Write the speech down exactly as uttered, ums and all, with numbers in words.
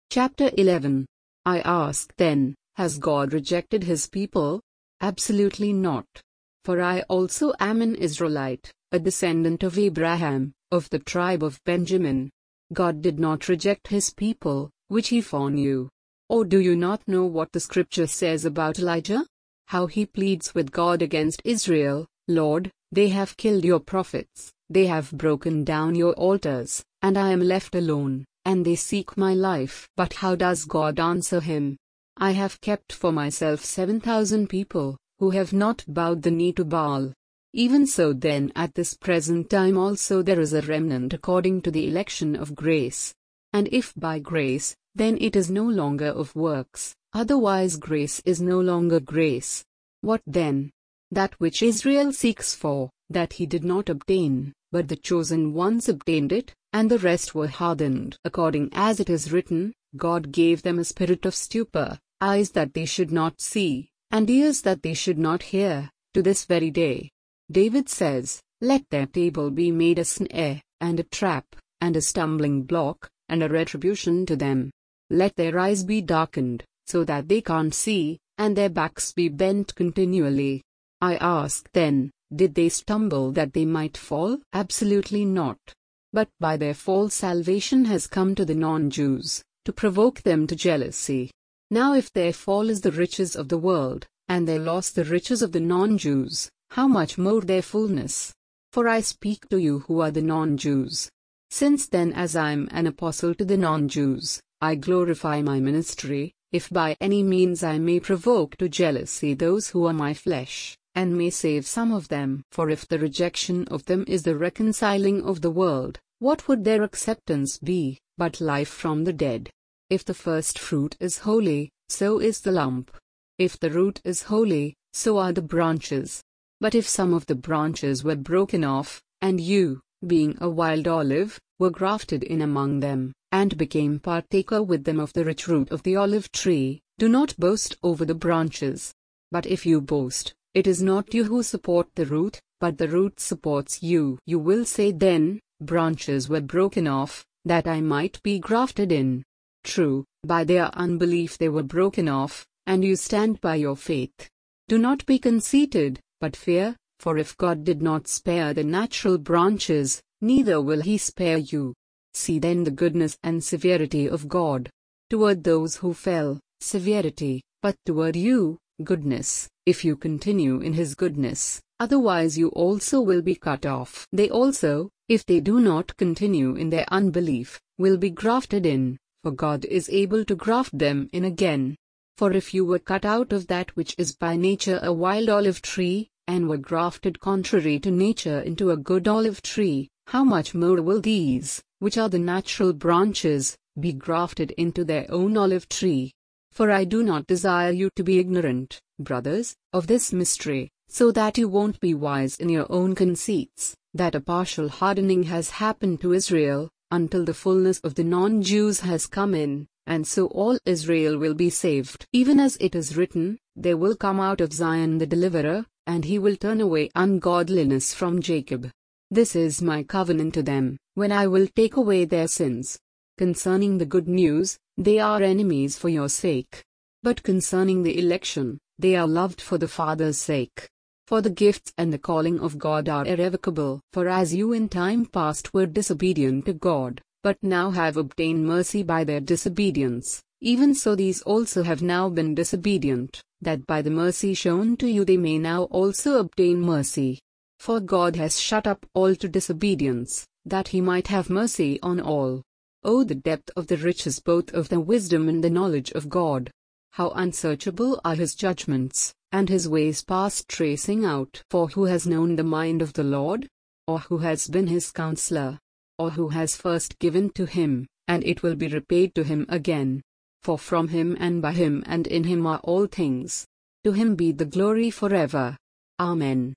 Chapter eleven. I ask then, has God rejected his people? Absolutely not. For I also am an Israelite, a descendant of Abraham, of the tribe of Benjamin. God did not reject his people, which he foreknew. Or do you not know what the scripture says about Elijah? How he pleads with God against Israel, Lord, they have killed your prophets, they have broken down your altars, and I am left alone, and they seek my life. But how does God answer him? I have kept for myself seven thousand people, who have not bowed the knee to Baal. Even so then at this present time also there is a remnant according to the election of grace. And if by grace, then it is no longer of works, otherwise grace is no longer grace. What then? That which Israel seeks for, that he did not obtain, but the chosen ones obtained it, and the rest were hardened. According as it is written, God gave them a spirit of stupor, eyes that they should not see, and ears that they should not hear, to this very day. David says, let their table be made a snare, and a trap, and a stumbling block, and a retribution to them. Let their eyes be darkened, so that they can't see, and their backs be bent continually. I ask then, did they stumble that they might fall? Absolutely not. But by their fall salvation has come to the non-Jews, to provoke them to jealousy. Now if their fall is the riches of the world, and their loss the riches of the non-Jews, how much more their fullness? For I speak to you who are the non-Jews. Since then as I am an apostle to the non-Jews, I glorify my ministry, if by any means I may provoke to jealousy those who are my flesh, and may save some of them. For if the rejection of them is the reconciling of the world, what would their acceptance be, but life from the dead? If the first fruit is holy, so is the lump. If the root is holy, so are the branches. But if some of the branches were broken off, and you, being a wild olive, were grafted in among them, and became partaker with them of the rich root of the olive tree, do not boast over the branches. But if you boast, it is not you who support the root, but the root supports you. You will say then, branches were broken off, that I might be grafted in. True, by their unbelief they were broken off, and you stand by your faith. Do not be conceited, but fear, for if God did not spare the natural branches, neither will he spare you. See then the goodness and severity of God. Toward those who fell, severity, but toward you, goodness, if you continue in his goodness, otherwise you also will be cut off. They also, if they do not continue in their unbelief, will be grafted in, for God is able to graft them in again. For if you were cut out of that which is by nature a wild olive tree, and were grafted contrary to nature into a good olive tree, how much more will these, which are the natural branches, be grafted into their own olive tree? For I do not desire you to be ignorant, brothers, of this mystery, so that you won't be wise in your own conceits, that a partial hardening has happened to Israel, until the fullness of the non-Jews has come in, and so all Israel will be saved. Even as it is written, there will come out of Zion the deliverer, and he will turn away ungodliness from Jacob. This is my covenant to them, when I will take away their sins. Concerning the good news, they are enemies for your sake. But concerning the election, they are loved for the Father's sake. For the gifts and the calling of God are irrevocable. For as you in time past were disobedient to God, but now have obtained mercy by their disobedience, even so these also have now been disobedient, that by the mercy shown to you they may now also obtain mercy. For God has shut up all to disobedience, that he might have mercy on all. Oh, the depth of the riches both of the wisdom and the knowledge of God! How unsearchable are his judgments, and his ways past tracing out. For who has known the mind of the Lord? Or who has been his counselor? Or who has first given to him, and it will be repaid to him again? For from him and by him and in him are all things. To him be the glory forever. Amen.